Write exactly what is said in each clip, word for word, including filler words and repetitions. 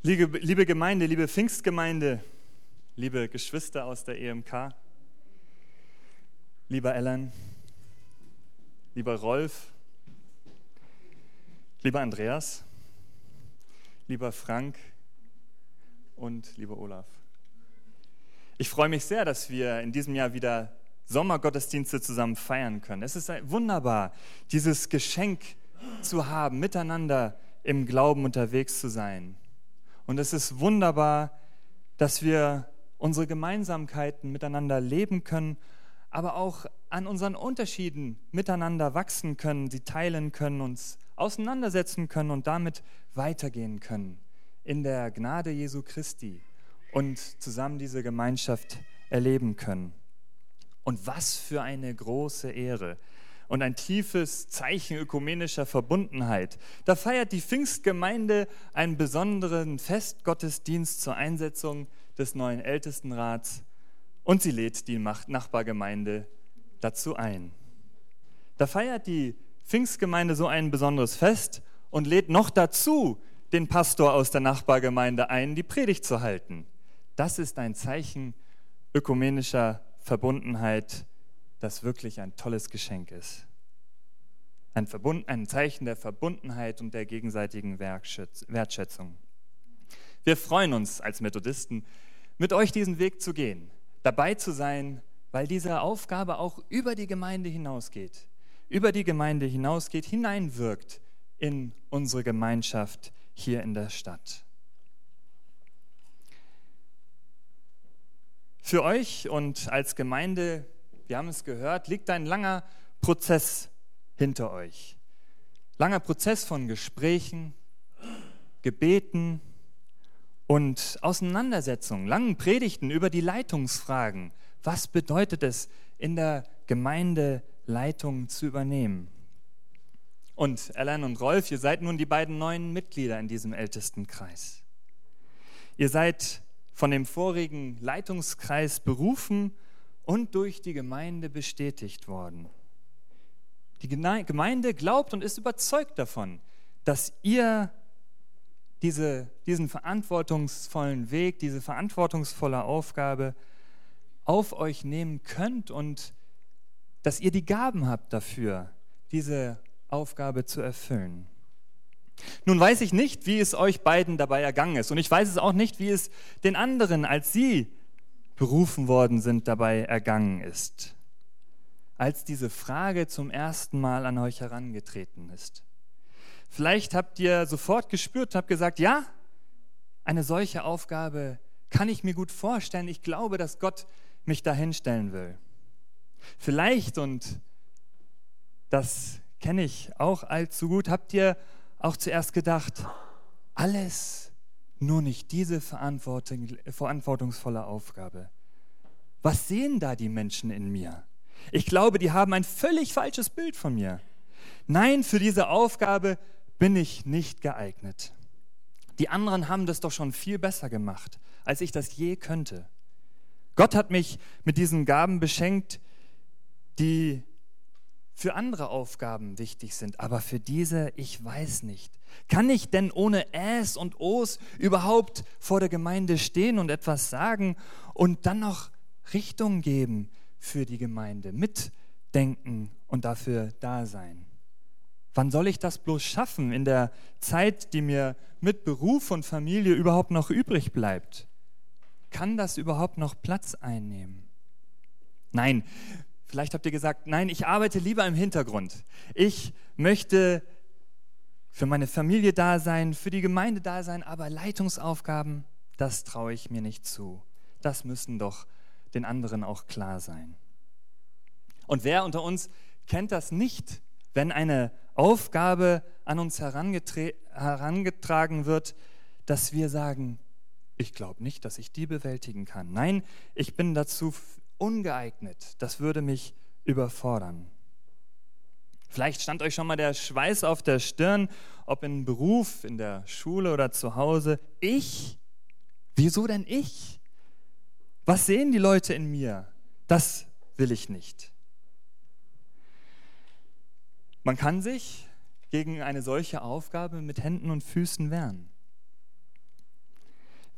Liebe, liebe Gemeinde, liebe Pfingstgemeinde, liebe Geschwister aus der E M K, lieber Alan, lieber Rolf, lieber Andreas, lieber Frank und lieber Olaf. Ich freue mich sehr, dass wir in diesem Jahr wieder Sommergottesdienste zusammen feiern können. Es ist wunderbar, dieses Geschenk zu haben, miteinander im Glauben unterwegs zu sein. Und es ist wunderbar, dass wir unsere Gemeinsamkeiten miteinander leben können, aber auch an unseren Unterschieden miteinander wachsen können, sie teilen können, uns auseinandersetzen können und damit weitergehen können in der Gnade Jesu Christi und zusammen diese Gemeinschaft erleben können. Und was für eine große Ehre und ein tiefes Zeichen ökumenischer Verbundenheit. Da feiert die Pfingstgemeinde einen besonderen Festgottesdienst zur Einsetzung des neuen Ältestenrats und sie lädt die Nachbargemeinde dazu ein. Da feiert die Pfingstgemeinde so ein besonderes Fest und lädt noch dazu den Pastor aus der Nachbargemeinde ein, die Predigt zu halten. Das ist ein Zeichen ökumenischer Verbundenheit, das wirklich ein tolles Geschenk ist. Ein, Verbund, ein Zeichen der Verbundenheit und der gegenseitigen Wertschätzung. Wir freuen uns als Methodisten, mit euch diesen Weg zu gehen, dabei zu sein, weil diese Aufgabe auch über die Gemeinde hinausgeht, über die Gemeinde hinausgeht, hineinwirkt in unsere Gemeinschaft hier in der Stadt. Für euch und als Gemeinde, wir haben es gehört, liegt ein langer Prozess hinter euch. Langer Prozess von Gesprächen, Gebeten und Auseinandersetzungen, langen Predigten über die Leitungsfragen. Was bedeutet es, in der Gemeinde Leitung zu übernehmen? Und Alan und Rolf, ihr seid nun die beiden neuen Mitglieder in diesem Ältestenkreis. Ihr seid von dem vorigen Leitungskreis berufen und durch die Gemeinde bestätigt worden. Die Gemeinde glaubt und ist überzeugt davon, dass ihr diese, diesen verantwortungsvollen Weg, diese verantwortungsvolle Aufgabe auf euch nehmen könnt und dass ihr die Gaben habt dafür, diese Aufgabe zu erfüllen. Nun weiß ich nicht, wie es euch beiden dabei ergangen ist und ich weiß es auch nicht, wie es den anderen, als sie berufen worden sind, dabei ergangen ist, als diese Frage zum ersten Mal an euch herangetreten ist. Vielleicht habt ihr sofort gespürt, habt gesagt, ja, eine solche Aufgabe kann ich mir gut vorstellen. Ich glaube, dass Gott mich dahin stellen will. Vielleicht, und das kenne ich auch allzu gut, habt ihr auch zuerst gedacht, alles, nur nicht diese Verantwortung, verantwortungsvolle Aufgabe. Was sehen da die Menschen in mir? Ich glaube, die haben ein völlig falsches Bild von mir. Nein, für diese Aufgabe bin ich nicht geeignet. Die anderen haben das doch schon viel besser gemacht, als ich das je könnte. Gott hat mich mit diesen Gaben beschenkt, die für andere Aufgaben wichtig sind, aber für diese, ich weiß nicht. Kann ich denn ohne Äs und Os überhaupt vor der Gemeinde stehen und etwas sagen und dann noch Richtung geben für die Gemeinde, mitdenken und dafür da sein? Wann soll ich das bloß schaffen in der Zeit, die mir mit Beruf und Familie überhaupt noch übrig bleibt? Kann das überhaupt noch Platz einnehmen? Nein, vielleicht habt ihr gesagt, nein, ich arbeite lieber im Hintergrund. Ich möchte für meine Familie da sein, für die Gemeinde da sein, aber Leitungsaufgaben, das traue ich mir nicht zu. Das müssen doch den anderen auch klar sein. Und wer unter uns kennt das nicht, wenn eine Aufgabe an uns herangetragen wird, dass wir sagen, ich glaube nicht, dass ich die bewältigen kann. Nein, ich bin dazu ungeeignet. Das würde mich überfordern. Vielleicht stand euch schon mal der Schweiß auf der Stirn, ob im Beruf, in der Schule oder zu Hause. Ich? Wieso denn ich? Was sehen die Leute in mir? Das will ich nicht. Man kann sich gegen eine solche Aufgabe mit Händen und Füßen wehren.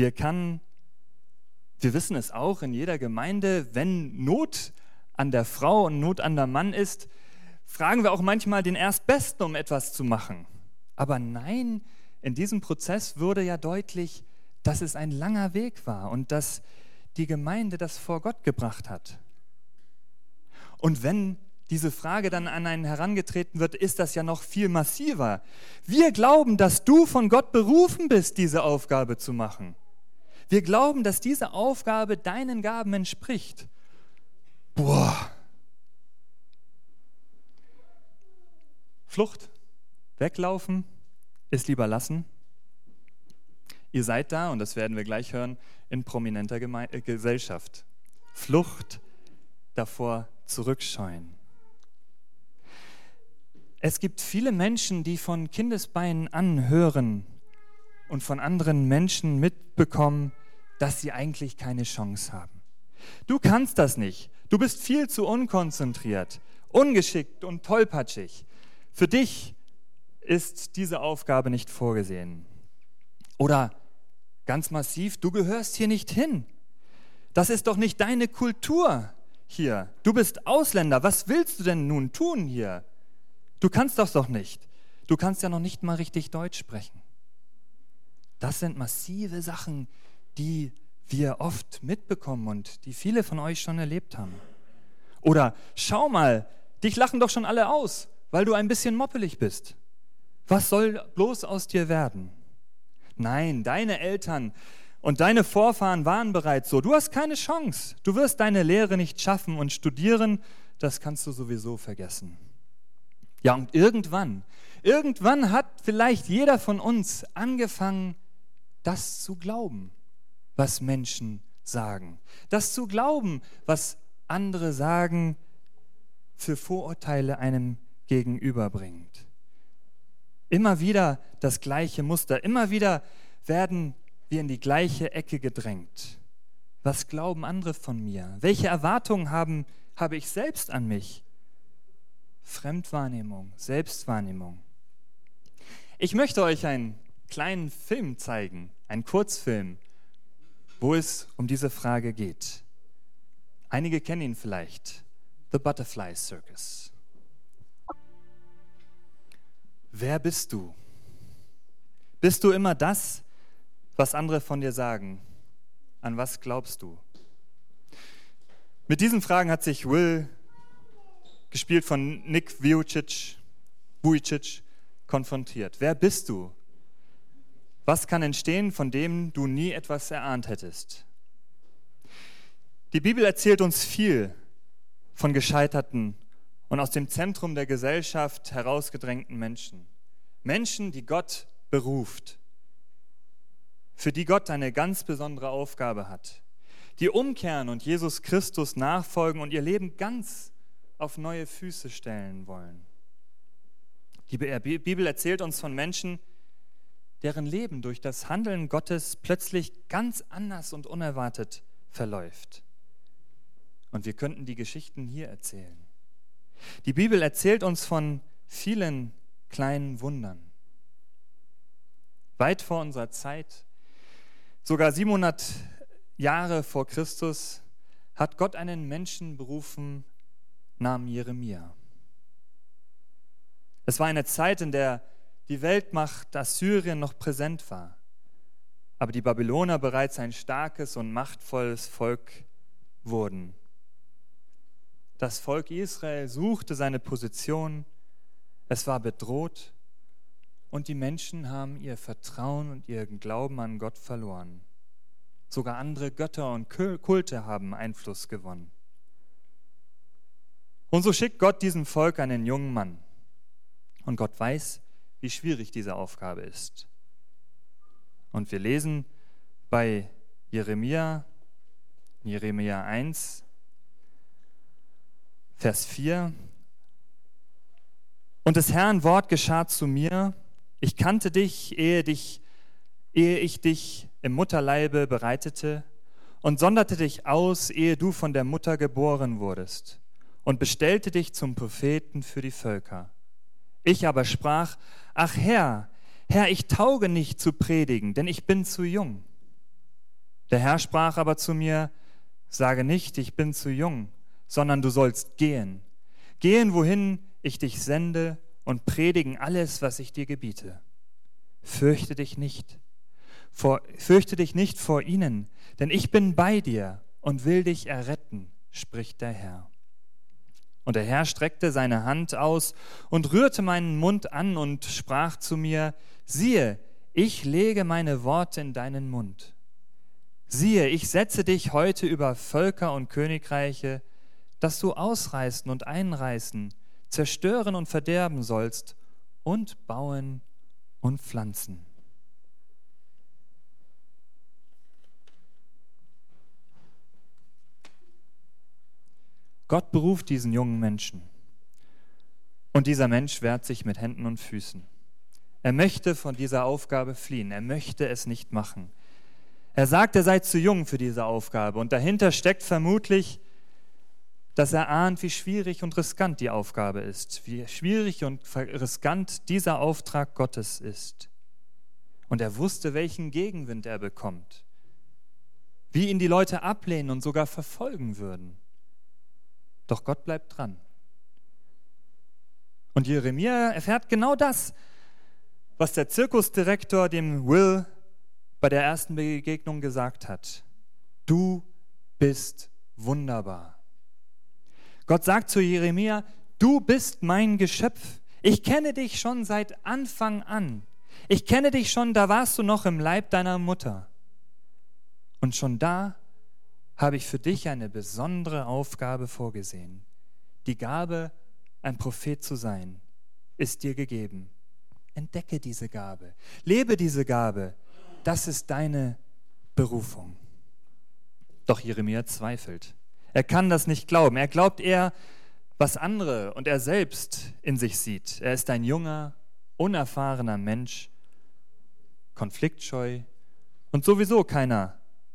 Wir kann, wir wissen es auch in jeder Gemeinde, wenn Not an der Frau und Not an der Mann ist, fragen wir auch manchmal den Erstbesten, um etwas zu machen. Aber nein, in diesem Prozess wurde ja deutlich, dass es ein langer Weg war und dass die Gemeinde das vor Gott gebracht hat. Und wenn diese Frage dann an einen herangetreten wird, ist das ja noch viel massiver. Wir glauben, dass du von Gott berufen bist, diese Aufgabe zu machen. Wir glauben, dass diese Aufgabe deinen Gaben entspricht. Boah. Flucht, weglaufen, ist lieber lassen. Ihr seid da, und das werden wir gleich hören, in prominenter Geme- äh, Gesellschaft. Flucht, davor zurückscheuen. Es gibt viele Menschen, die von Kindesbeinen an hören und von anderen Menschen mitbekommen, dass sie eigentlich keine Chance haben. Du kannst das nicht. Du bist viel zu unkonzentriert, ungeschickt und tollpatschig. Für dich ist diese Aufgabe nicht vorgesehen. Oder ganz massiv, du gehörst hier nicht hin. Das ist doch nicht deine Kultur hier. Du bist Ausländer. Was willst du denn nun tun hier? Du kannst das doch nicht. Du kannst ja noch nicht mal richtig Deutsch sprechen. Das sind massive Sachen, die wir oft mitbekommen und die viele von euch schon erlebt haben. Oder schau mal, dich lachen doch schon alle aus, weil du ein bisschen moppelig bist. Was soll bloß aus dir werden? Nein, deine Eltern und deine Vorfahren waren bereits so. Du hast keine Chance. Du wirst deine Lehre nicht schaffen und studieren, das kannst du sowieso vergessen. Ja, und irgendwann, irgendwann hat vielleicht jeder von uns angefangen, das zu glauben, was Menschen sagen. Das zu glauben, was andere sagen, für Vorurteile einem gegenüberbringt. Immer wieder das gleiche Muster, immer wieder werden wir in die gleiche Ecke gedrängt. Was glauben andere von mir? Welche Erwartungen haben, habe ich selbst an mich? Fremdwahrnehmung, Selbstwahrnehmung. Ich möchte euch einen kleinen Film zeigen, einen Kurzfilm, wo es um diese Frage geht. Einige kennen ihn vielleicht. The Butterfly Circus. Wer bist du? Bist du immer das, was andere von dir sagen? An was glaubst du? Mit diesen Fragen hat sich Will, gespielt von Nick Vujicic, Vujicic, konfrontiert. Wer bist du? Was kann entstehen, von dem du nie etwas erahnt hättest? Die Bibel erzählt uns viel von gescheiterten und aus dem Zentrum der Gesellschaft herausgedrängten Menschen. Menschen, die Gott beruft, für die Gott eine ganz besondere Aufgabe hat, die umkehren und Jesus Christus nachfolgen und ihr Leben ganz auf neue Füße stellen wollen. Die Bibel erzählt uns von Menschen, deren Leben durch das Handeln Gottes plötzlich ganz anders und unerwartet verläuft. Und wir könnten die Geschichten hier erzählen. Die Bibel erzählt uns von vielen kleinen Wundern. Weit vor unserer Zeit, sogar siebenhundert Jahre vor Christus, hat Gott einen Menschen berufen, Namen Jeremia. Es war eine Zeit, in der die Weltmacht Assyrien noch präsent war, aber die Babyloner bereits ein starkes und machtvolles Volk wurden. Das Volk Israel suchte seine Position, es war bedroht und die Menschen haben ihr Vertrauen und ihren Glauben an Gott verloren. Sogar andere Götter und Kulte haben Einfluss gewonnen. Und so schickt Gott diesem Volk einen jungen Mann. Und Gott weiß, wie schwierig diese Aufgabe ist. Und wir lesen bei Jeremia, Jeremia eins, Vers vier. Und des Herrn Wort geschah zu mir, ich kannte dich, ehe dich, ehe ich dich im Mutterleibe bereitete und sonderte dich aus, ehe du von der Mutter geboren wurdest und bestellte dich zum Propheten für die Völker. Ich aber sprach, ach Herr, Herr, ich tauge nicht zu predigen, denn ich bin zu jung. Der Herr sprach aber zu mir, sage nicht, ich bin zu jung, sondern du sollst gehen. Gehen, wohin ich dich sende, und predigen alles, was ich dir gebiete. Fürchte dich nicht, vor, fürchte dich nicht vor ihnen, denn ich bin bei dir und will dich erretten, spricht der Herr. Und der Herr streckte seine Hand aus und rührte meinen Mund an und sprach zu mir, siehe, ich lege meine Worte in deinen Mund. Siehe, ich setze dich heute über Völker und Königreiche, dass du ausreißen und einreißen, zerstören und verderben sollst und bauen und pflanzen. Gott beruft diesen jungen Menschen. Und dieser Mensch wehrt sich mit Händen und Füßen. Er möchte von dieser Aufgabe fliehen. Er möchte es nicht machen. Er sagt, er sei zu jung für diese Aufgabe. Und dahinter steckt vermutlich, dass er ahnt, wie schwierig und riskant die Aufgabe ist. Wie schwierig und riskant dieser Auftrag Gottes ist. Und er wusste, welchen Gegenwind er bekommt. Wie ihn die Leute ablehnen und sogar verfolgen würden. Doch Gott bleibt dran. Und Jeremia erfährt genau das, was der Zirkusdirektor dem Will bei der ersten Begegnung gesagt hat. Du bist wunderbar. Gott sagt zu Jeremia, du bist mein Geschöpf. Ich kenne dich schon seit Anfang an. Ich kenne dich schon, da warst du noch im Leib deiner Mutter. Und schon da habe ich für dich eine besondere Aufgabe vorgesehen. Die Gabe, ein Prophet zu sein, ist dir gegeben. Entdecke diese Gabe, lebe diese Gabe. Das ist deine Berufung. Doch Jeremia zweifelt. Er kann das nicht glauben. Er glaubt eher, was andere und er selbst in sich sieht. Er ist ein junger, unerfahrener Mensch, konfliktscheu und sowieso keiner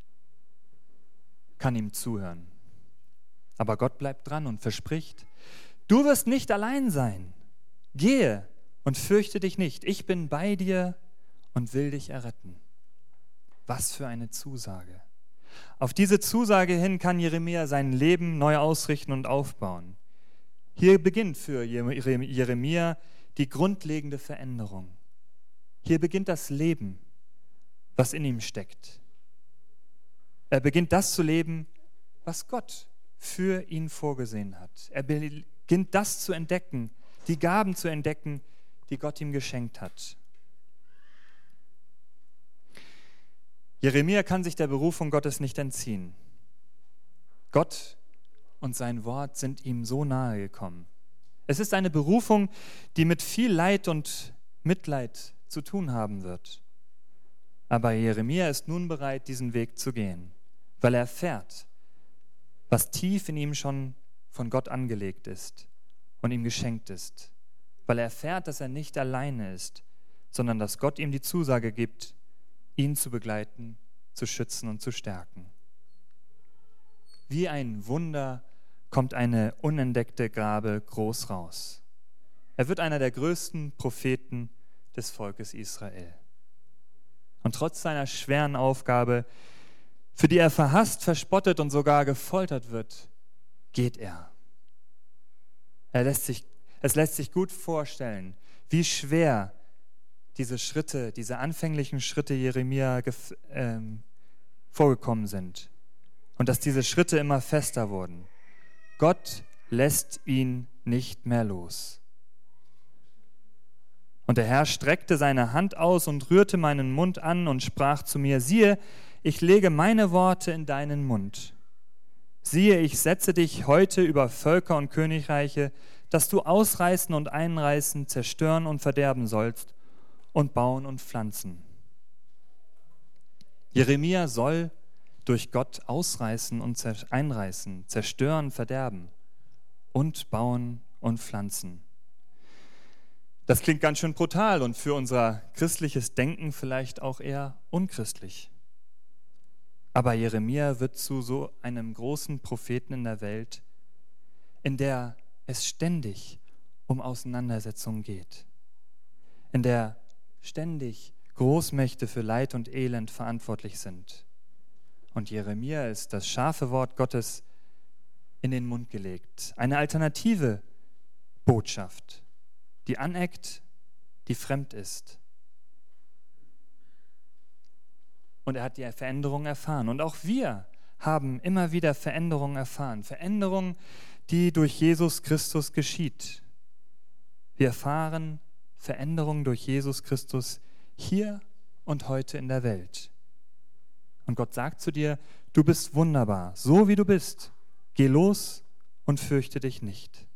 kann ihm zuhören. Aber Gott bleibt dran und verspricht, du wirst nicht allein sein. Gehe und fürchte dich nicht. Ich bin bei dir und will dich erretten. Was für eine Zusage. Auf diese Zusage hin kann Jeremia sein Leben neu ausrichten und aufbauen. Hier beginnt für Jeremia die grundlegende Veränderung. Hier beginnt das Leben, was in ihm steckt. Er beginnt das zu leben, was Gott für ihn vorgesehen hat. Er beginnt das zu entdecken, die Gaben zu entdecken, die Gott ihm geschenkt hat. Jeremia kann sich der Berufung Gottes nicht entziehen. Gott und sein Wort sind ihm so nahe gekommen. Es ist eine Berufung, die mit viel Leid und Mitleid zu tun haben wird. Aber Jeremia ist nun bereit, diesen Weg zu gehen, weil er erfährt, was tief in ihm schon von Gott angelegt ist und ihm geschenkt ist. Weil er erfährt, dass er nicht alleine ist, sondern dass Gott ihm die Zusage gibt, ihn zu begleiten, zu schützen und zu stärken. Wie ein Wunder kommt eine unentdeckte Gabe groß raus. Er wird einer der größten Propheten des Volkes Israel. Und trotz seiner schweren Aufgabe, für die er verhasst, verspottet und sogar gefoltert wird, geht er. Er lässt sich, es lässt sich gut vorstellen, wie schwer diese Schritte, diese anfänglichen Schritte Jeremia gef- ähm, vorgekommen sind. Und dass diese Schritte immer fester wurden. Gott lässt ihn nicht mehr los. Und der Herr streckte seine Hand aus und rührte meinen Mund an und sprach zu mir, siehe, ich lege meine Worte in deinen Mund. Siehe, ich setze dich heute über Völker und Königreiche, dass du ausreißen und einreißen, zerstören und verderben sollst und bauen und pflanzen. Jeremia soll durch Gott ausreißen und einreißen, zerstören, verderben und bauen und pflanzen. Das klingt ganz schön brutal und für unser christliches Denken vielleicht auch eher unchristlich. Aber Jeremia wird zu so einem großen Propheten in der Welt, in der es ständig um Auseinandersetzungen geht, in der ständig Großmächte für Leid und Elend verantwortlich sind. Und Jeremia ist das scharfe Wort Gottes in den Mund gelegt. Eine alternative Botschaft, die aneckt, die fremd ist. Und er hat die Veränderung erfahren. Und auch wir haben immer wieder Veränderungen erfahren. Veränderung, die durch Jesus Christus geschieht. Wir erfahren Veränderung durch Jesus Christus hier und heute in der Welt. Und Gott sagt zu dir, du bist wunderbar, so wie du bist. Geh los und fürchte dich nicht.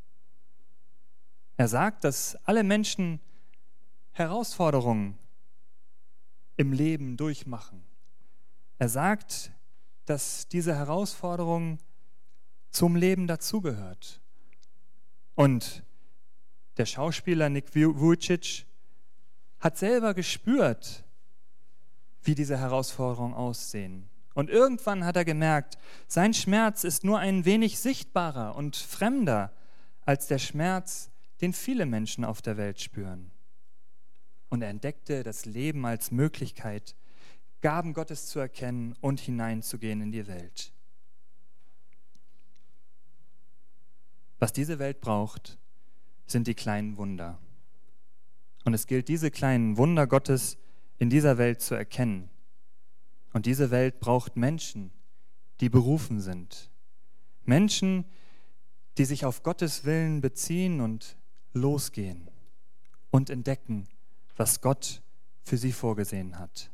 Er sagt, dass alle Menschen Herausforderungen im Leben durchmachen. Er sagt, dass diese Herausforderung zum Leben dazugehört. Und der Schauspieler Nick Vujicic hat selber gespürt, wie diese Herausforderungen aussehen. Und irgendwann hat er gemerkt, sein Schmerz ist nur ein wenig sichtbarer und fremder als der Schmerz, den viele Menschen auf der Welt spüren. Und er entdeckte das Leben als Möglichkeit, Gaben Gottes zu erkennen und hineinzugehen in die Welt. Was diese Welt braucht, sind die kleinen Wunder. Und es gilt, diese kleinen Wunder Gottes in dieser Welt zu erkennen. Und diese Welt braucht Menschen, die berufen sind. Menschen, die sich auf Gottes Willen beziehen und losgehen und entdecken, was Gott für sie vorgesehen hat.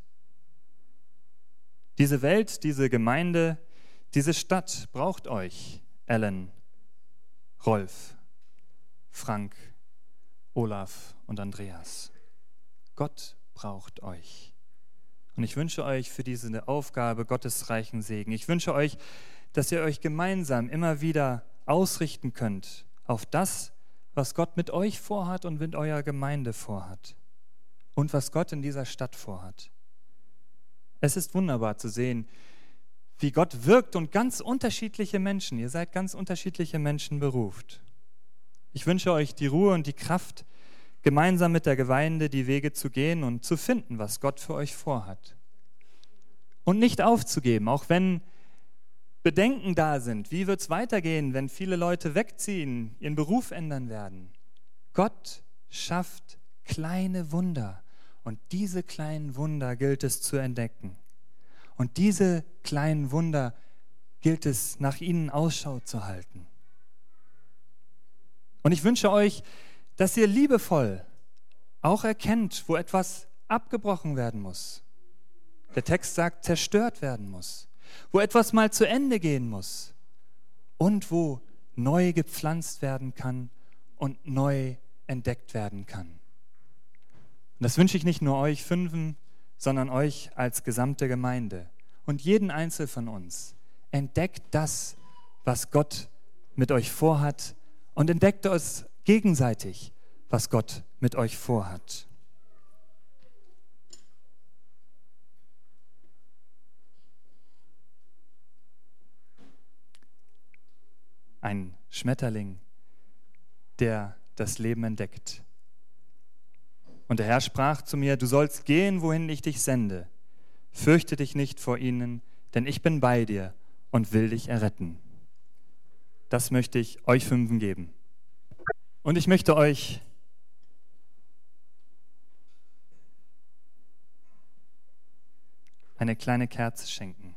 Diese Welt, diese Gemeinde, diese Stadt braucht euch, Ellen, Rolf, Frank, Olaf und Andreas. Gott braucht euch. Und ich wünsche euch für diese Aufgabe Gottes reichen Segen. Ich wünsche euch, dass ihr euch gemeinsam immer wieder ausrichten könnt auf das, was Gott mit euch vorhat und mit eurer Gemeinde vorhat. Und was Gott in dieser Stadt vorhat. Es ist wunderbar zu sehen, wie Gott wirkt und ganz unterschiedliche Menschen, ihr seid ganz unterschiedliche Menschen beruft. Ich wünsche euch die Ruhe und die Kraft, gemeinsam mit der Gemeinde die Wege zu gehen und zu finden, was Gott für euch vorhat. Und nicht aufzugeben, auch wenn Bedenken da sind. Wie wird es weitergehen, wenn viele Leute wegziehen, ihren Beruf ändern werden? Gott schafft kleine Wunder und diese kleinen Wunder gilt es zu entdecken. Und diese kleinen Wunder gilt es, nach ihnen Ausschau zu halten. Und ich wünsche euch, dass ihr liebevoll auch erkennt, wo etwas abgebrochen werden muss. Der Text sagt, zerstört werden muss. Wo etwas mal zu Ende gehen muss. Und wo neu gepflanzt werden kann und neu entdeckt werden kann. Und das wünsche ich nicht nur euch Fünfen, sondern euch als gesamte Gemeinde. Und jeden Einzelnen von uns. Entdeckt das, was Gott mit euch vorhat und entdeckt es gegenseitig, was Gott mit euch vorhat. Ein Schmetterling, der das Leben entdeckt. Und der Herr sprach zu mir, du sollst gehen, wohin ich dich sende. Fürchte dich nicht vor ihnen, denn ich bin bei dir und will dich erretten. Das möchte ich euch Fünfen geben. Und ich möchte euch eine kleine Kerze schenken.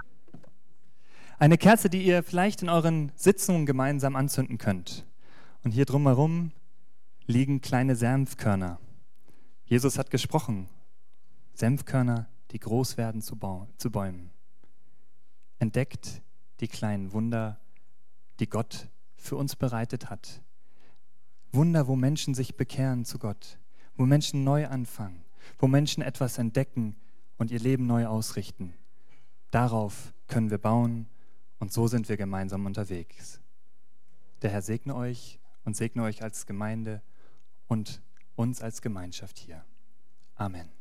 Eine Kerze, die ihr vielleicht in euren Sitzungen gemeinsam anzünden könnt. Und hier drumherum liegen kleine Senfkörner. Jesus hat gesprochen, Senfkörner, die groß werden zu, Bau- zu Bäumen. Entdeckt die kleinen Wunder, die Gott für uns bereitet hat. Wunder, wo Menschen sich bekehren zu Gott, wo Menschen neu anfangen, wo Menschen etwas entdecken und ihr Leben neu ausrichten. Darauf können wir bauen und so sind wir gemeinsam unterwegs. Der Herr segne euch und segne euch als Gemeinde und uns als Gemeinschaft hier. Amen.